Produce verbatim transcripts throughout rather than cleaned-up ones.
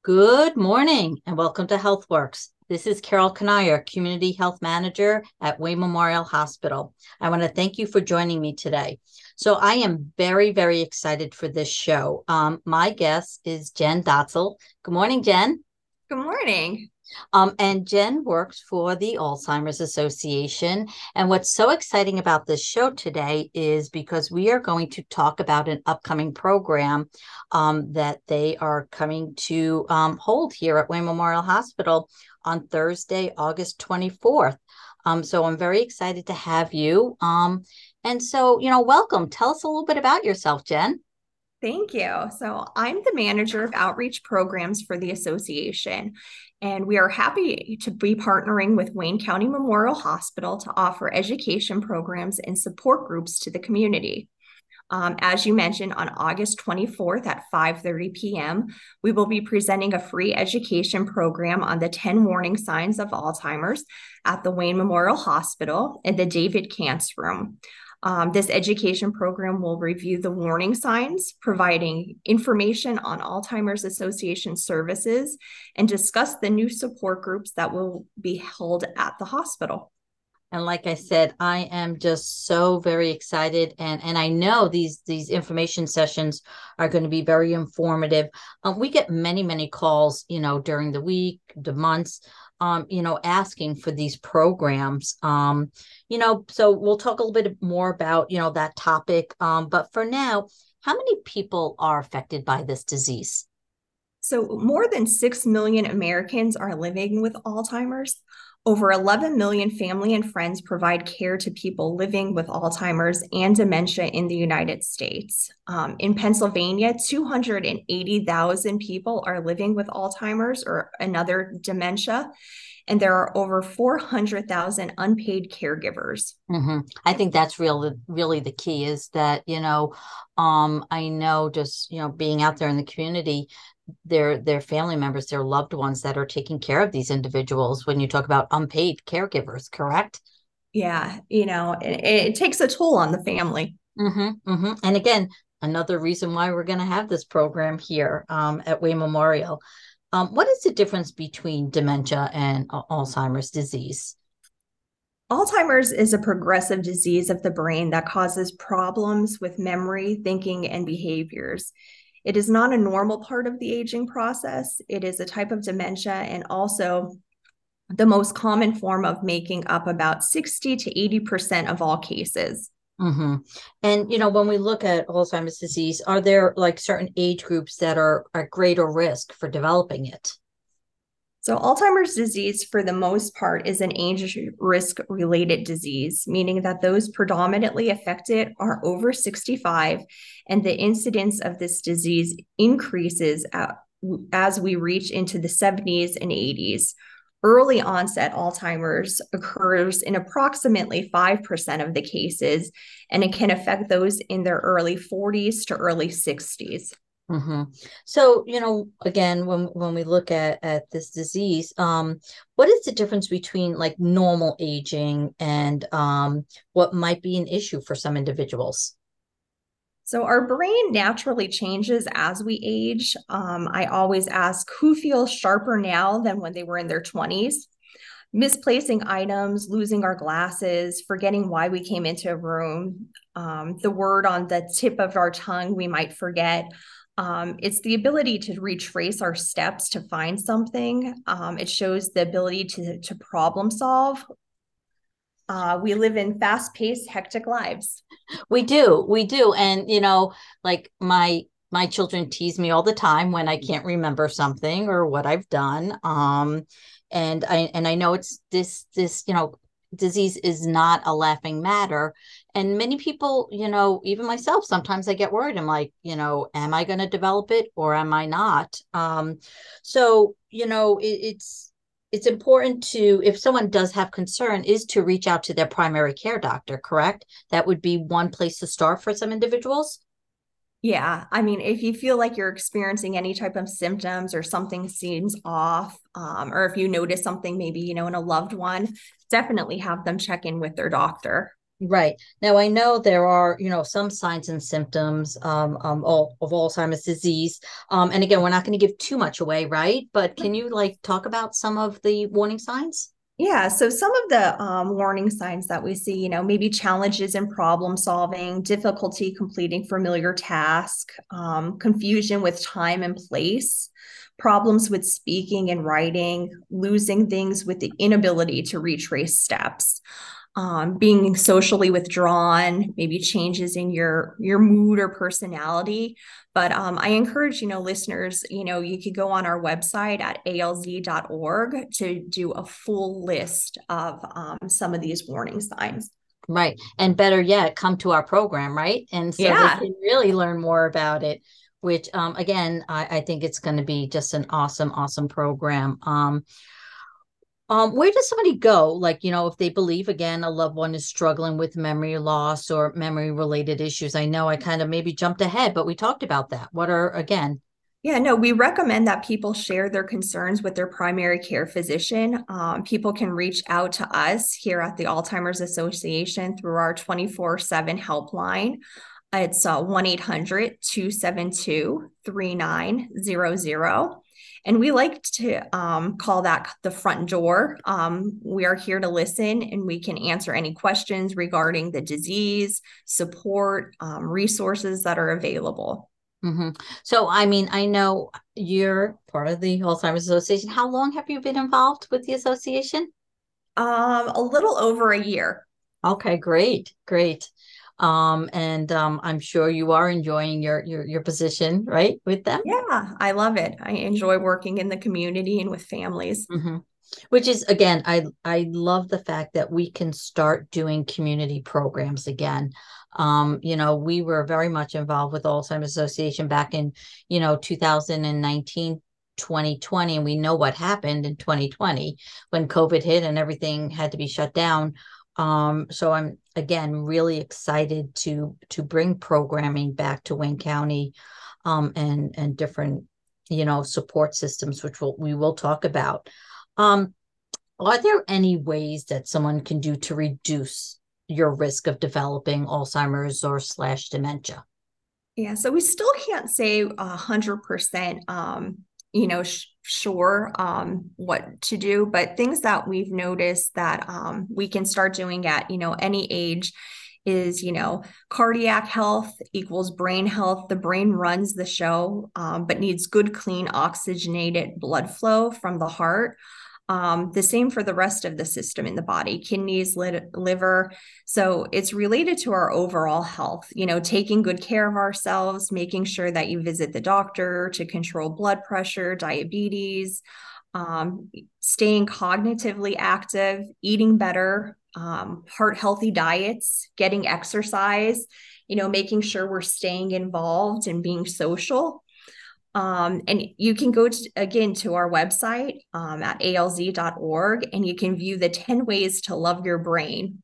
Good morning and welcome to HealthWorks. This is Carol Kanayer, Community Health Manager at Wayne Memorial Hospital. I want to thank you for joining me today. So I am very, very excited for this show. Um, my guest is Jen Dotzel. Good morning, Jen. Good morning. Um, and Jen works for the Alzheimer's Association. And what's so exciting about this show today is because we are going to talk about an upcoming program um, that they are coming to um, hold here at Wayne Memorial Hospital on Thursday, August twenty-fourth. Um, so I'm very excited to have you. Um, and so, you know, welcome. Tell us a little bit about yourself, Jen. Thank you. So, I'm the manager of outreach programs for the association, and we are happy to be partnering with Wayne County Memorial Hospital to offer education programs and support groups to the community. Um, as you mentioned, on August twenty-fourth at five thirty p.m., we will be presenting a free education program on the ten warning signs of Alzheimer's at the Wayne Memorial Hospital in the David Kantz Room. Um, this education program will review the warning signs, providing information on Alzheimer's Association services, and discuss the new support groups that will be held at the hospital. And like I said, I am just so very excited, and and I know these these information sessions are going to be very informative. Um, we get many many calls, you know, during the week, the months, um, you know, asking for these programs. Um, you know, so we'll talk a little bit more about you know that topic. Um, but for now, how many people are affected by this disease? So, more than six million Americans are living with Alzheimer's. Over eleven million family and friends provide care to people living with Alzheimer's and dementia in the United States. Um, in Pennsylvania, two hundred eighty thousand people are living with Alzheimer's or another dementia, and there are over four hundred thousand unpaid caregivers. hmm I think that's real, really the key is that, you know, um, I know just, you know, being out there in the community, their their family members, their loved ones that are taking care of these individuals when you talk about unpaid caregivers, correct? Yeah, you know, it, it takes a toll on the family. hmm hmm And again, another reason why we're going to have this program here um, at Wayne Memorial. Um, what is the difference between dementia and uh, Alzheimer's disease? Alzheimer's is a progressive disease of the brain that causes problems with memory, thinking, and behaviors. It is not a normal part of the aging process. It is a type of dementia and also the most common form of making up about sixty to eighty percent of all cases. hmm And you know, when we look at Alzheimer's disease, are there like certain age groups that are at greater risk for developing it? So, Alzheimer's disease, for the most part, is an age risk related disease, meaning that those predominantly affected are over sixty-five, and the incidence of this disease increases at, as we reach into the seventies and eighties. Early onset Alzheimer's occurs in approximately five percent of the cases, and it can affect those in their early forties to early sixties. hmm So, you know, again, when when we look at at this disease, um, what is the difference between like normal aging and um what might be an issue for some individuals? So our brain naturally changes as we age. Um, I always ask who feels sharper now than when they were in their twenties. Misplacing items, losing our glasses, forgetting why we came into a room, um, the word on the tip of our tongue we might forget. Um, it's the ability to retrace our steps to find something. Um, it shows the ability to, to problem solve. Uh, we live in fast paced, hectic lives. We do, we do. And you know, like my my children tease me all the time when I can't remember something or what I've done. Um, and I and I know it's this this, you know, disease is not a laughing matter. And many people, you know, even myself, sometimes I get worried. I'm like, you know, am I going to develop it or am I not? Um, so, you know, it, it's it's important to, if someone does have concern, is to reach out to their primary care doctor, correct? That would be one place to start for some individuals. Yeah, I mean, if you feel like you're experiencing any type of symptoms or something seems off, um, or if you notice something maybe, you know, in a loved one, definitely have them check in with their doctor. Right. Now, I know there are, you know, some signs and symptoms um, um, all, of Alzheimer's disease. Um, and again, we're not going to give too much away, right? But can you like talk about some of the warning signs? Yeah, so some of the um, warning signs that we see, you know, maybe challenges in problem solving, difficulty completing familiar tasks, um, confusion with time and place, problems with speaking and writing, losing things with the inability to retrace steps, um, being socially withdrawn, maybe changes in your your mood or personality. But um, I encourage, you know, listeners, you know, you could go on our website at A L Z dot org to do a full list of um, some of these warning signs. Right. And better yet, come to our program, right? And so they Yeah. can really learn more about it, which um, again, I, I think it's going to be just an awesome, awesome program. Um, Um, where does somebody go? Like, you know, if they believe again a loved one is struggling with memory loss or memory related issues. I know I kind of maybe jumped ahead, but we talked about that. What are again? Yeah, no, we recommend that people share their concerns with their primary care physician. Um, people can reach out to us here at the Alzheimer's Association through our twenty-four seven helpline. It's uh, one eight hundred two seven two three nine zero zero. And we like to um, call that the front door. Um, we are here to listen and we can answer any questions regarding the disease, support, um, resources that are available. Hmm. So, I mean, I know you're part of the Alzheimer's Association. How long have you been involved with the association? Um, a little over a year. Okay, great, great. Um, and um, I'm sure you are enjoying your your your position, right, with them. Yeah, I love it. I enjoy working in the community and with families. Hmm. Which is again, I I love the fact that we can start doing community programs again. Um, you know, we were very much involved with Alzheimer's Association back in, you know, two thousand nineteen, twenty twenty, and we know what happened in twenty twenty when COVID hit and everything had to be shut down. Um, so I'm again really excited to to bring programming back to Wayne County, um, and and different, you know, support systems, which we'll, we will talk about. Um, are there any ways that someone can do to reduce your risk of developing Alzheimer's or slash dementia? Yeah, so we still can't say a hundred percent, um, you know, sh- sure um, what to do, but things that we've noticed that um, we can start doing at, you know, any age is, you know, cardiac health equals brain health. The brain runs the show, um, but needs good, clean, oxygenated blood flow from the heart. Um, the same for the rest of the system in the body, kidneys, li- liver. So it's related to our overall health, you know, taking good care of ourselves, making sure that you visit the doctor to control blood pressure, diabetes, um, staying cognitively active, eating better, um, heart healthy diets, getting exercise, you know, making sure we're staying involved and being social. Um, and you can go to, again to our website um, at A L Z dot org and you can view the ten ways to love your brain.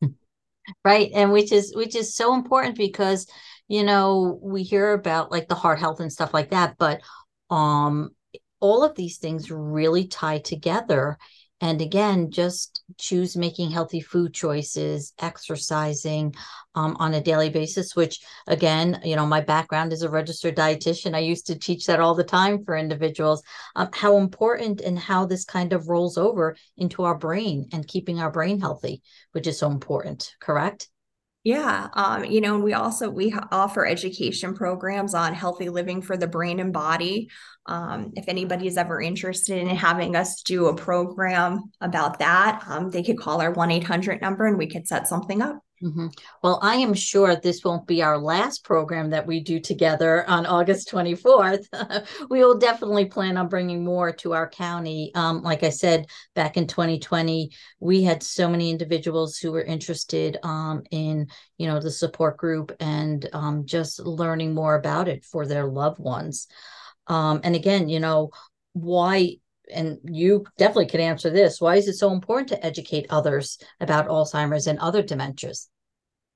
Right. And which is which is so important because, you know, we hear about like the heart health and stuff like that, but um all of these things really tie together. And again, just choose making healthy food choices, exercising um, on a daily basis, which again, you know, my background is a registered dietitian. I used to teach that all the time for individuals, um, how important and how this kind of rolls over into our brain and keeping our brain healthy, which is so important, correct? Yeah, um, you know, and we also we offer education programs on healthy living for the brain and body. Um, if anybody is ever interested in having us do a program about that, um, they could call our one eight hundred number and we could set something up. Mhm. Well, I am sure this won't be our last program that we do together on August twenty-fourth. We will definitely plan on bringing more to our county. Um, like I said, back in twenty twenty, we had so many individuals who were interested um, in, you know, the support group and um, just learning more about it for their loved ones. Um, and again, you know, why, and you definitely could answer this, why is it so important to educate others about Alzheimer's and other dementias?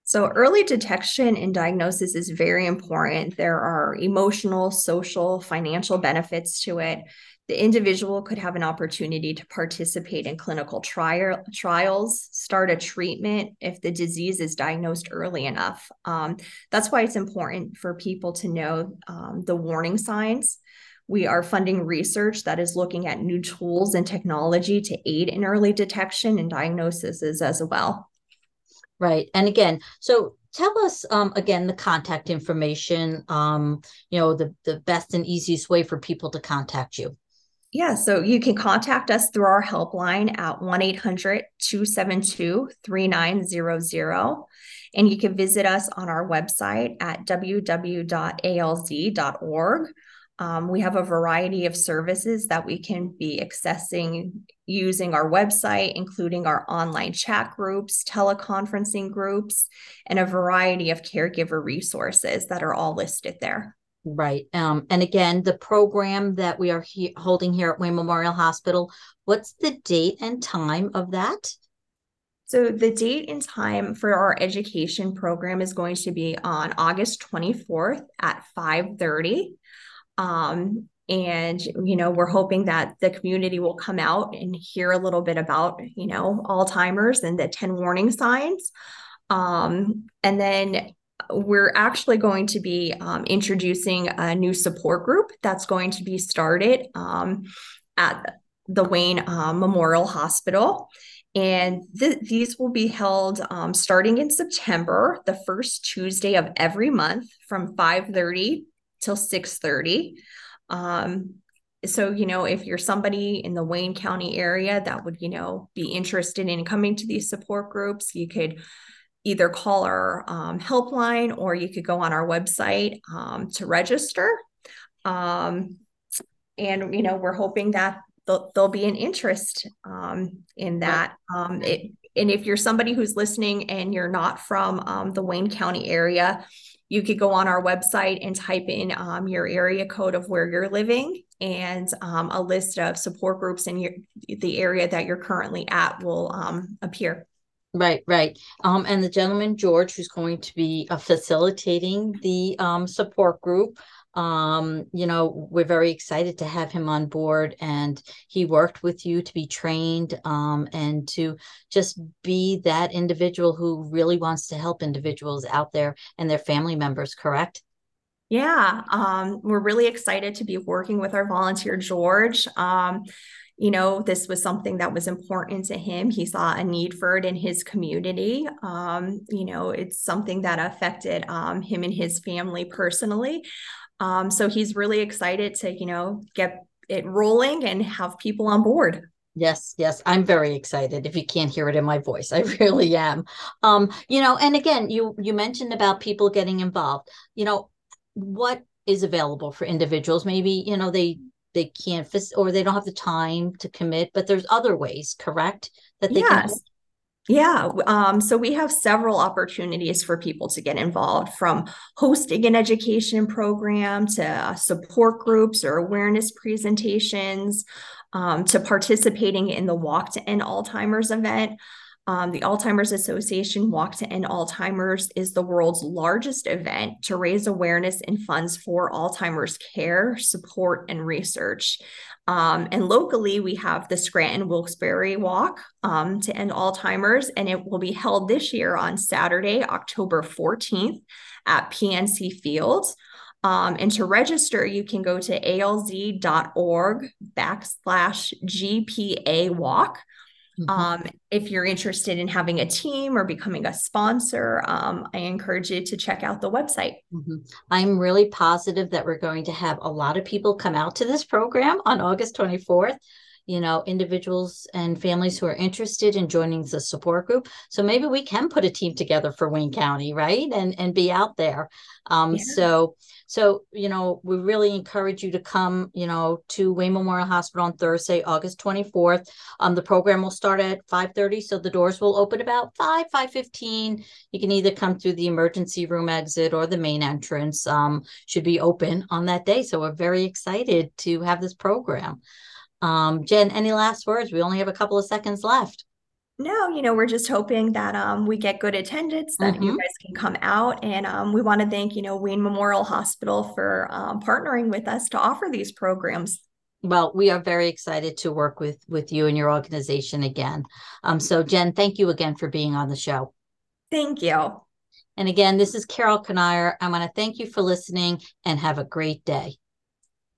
So, early detection and diagnosis is very important. There are emotional, social, financial benefits to it. The individual could have an opportunity to participate in clinical trial, trials, start a treatment if the disease is diagnosed early enough. Um, that's why it's important for people to know um, the warning signs. We are funding research that is looking at new tools and technology to aid in early detection and diagnosis as well. Right. And again, so tell us um, again the contact information, um, you know, the, the best and easiest way for people to contact you. Yeah, so you can contact us through our helpline at one eight hundred, two seven two, three nine zero zero. And you can visit us on our website at w w w dot a l z dot org. Um, we have a variety of services that we can be accessing using our website, including our online chat groups, teleconferencing groups, and a variety of caregiver resources that are all listed there. Right. Um, and again, the program that we are he- holding here at Wayne Memorial Hospital, what's the date and time of that? So the date and time for our education program is going to be on August twenty-fourth at five thirty. Um, and, you know, we're hoping that the community will come out and hear a little bit about, you know, Alzheimer's and the ten warning signs. Um, and then we're actually going to be um, introducing a new support group that's going to be started um, at the Wayne uh, Memorial Hospital. And th- these will be held um, starting in September, the first Tuesday of every month from five thirty till six thirty. Um, so, you know, if you're somebody in the Wayne County area that would, you know, be interested in coming to these support groups, you could either call our um, helpline or you could go on our website um, to register. Um, and, you know, we're hoping that there'll, there'll be an interest um, in Right. that. Um, it, and if you're somebody who's listening and you're not from um, the Wayne County area, you could go on our website and type in um, your area code of where you're living, and um, a list of support groups in your, the area that you're currently at will um, appear. Right, right. Um, and the gentleman, George, who's going to be uh, facilitating the um, support group, um, you know, we're very excited to have him on board. And he worked with you to be trained um, and to just be that individual who really wants to help individuals out there and their family members, correct? Yeah, um, we're really excited to be working with our volunteer, George. Um, you know, this was something that was important to him. He saw a need for it in his community. Um, you know, it's something that affected um, him and his family personally. Um, so he's really excited to, you know, get it rolling and have people on board. Yes, yes, I'm very excited. If you can't hear it in my voice, I really am. Um, you know, and again, you you mentioned about people getting involved. You know, what is available for individuals? Maybe, you know, they they can't fis- or they don't have the time to commit, but there's other ways, correct? That they can help. Yes. Yeah, um, so we have several opportunities for people to get involved, from hosting an education program to uh, support groups or awareness presentations, um, to participating in the Walk to End Alzheimer's event. Um, the Alzheimer's Association Walk to End Alzheimer's is the world's largest event to raise awareness and funds for Alzheimer's care, support, and research. Um, and locally, we have the Scranton Wilkes-Barre Walk um, to End Alzheimer's, and it will be held this year on Saturday, October fourteenth at P N C Fields. Um, and to register, you can go to alz.org backslash GPA walk. Mhm. Um, if you're interested in having a team or becoming a sponsor, um, I encourage you to check out the website. Mhm. I'm really positive that we're going to have a lot of people come out to this program on August twenty-fourth. You know, individuals and families who are interested in joining the support group. So maybe we can put a team together for Wayne County, right? And and be out there. Um, Yeah. so so you know, we really encourage you to come, you know, to Wayne Memorial Hospital on Thursday, August twenty-fourth. Um, the program will start at five thirty, so the doors will open about five, five fifteen. You can either come through the emergency room exit or the main entrance. Um, should be open on that day. So we're very excited to have this program. Um, Jen, any last words? We only have a couple of seconds left. No, you know, we're just hoping that um, we get good attendance, that you Hmm. guys can come out. And um, we want to thank, you know, Wayne Memorial Hospital for um, partnering with us to offer these programs. Well, we are very excited to work with with you and your organization again. Um, so Jen, thank you again for being on the show. Thank you. And again, this is Carol Kanier. I want to thank you for listening and have a great day.